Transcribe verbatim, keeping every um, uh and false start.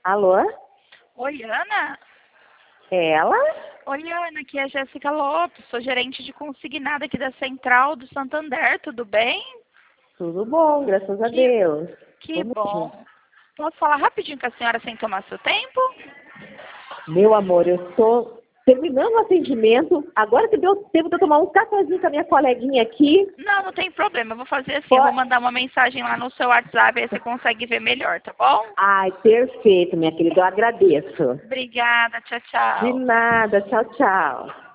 Alô? Oi, Ana? É ela? Oi, Ana, aqui é a Jéssica Lopes, sou gerente de consignado aqui da Central do Santander, tudo bem? Tudo bom, graças a Que, Deus. que Vamos junto. bom. Posso falar rapidinho com a senhora sem tomar seu tempo? Meu amor, eu estou terminando o atendimento. Agora que deu tempo de eu tomar um cafezinho com a minha coleguinha aqui. Não, não tem problema, eu vou fazer assim, eu vou Pode... mandar uma mensagem lá no seu WhatsApp, aí você consegue ver melhor, tá bom? Ai, perfeito, minha querida. Eu agradeço. Obrigada, tchau, De tchau. nada. Tchau, tchau.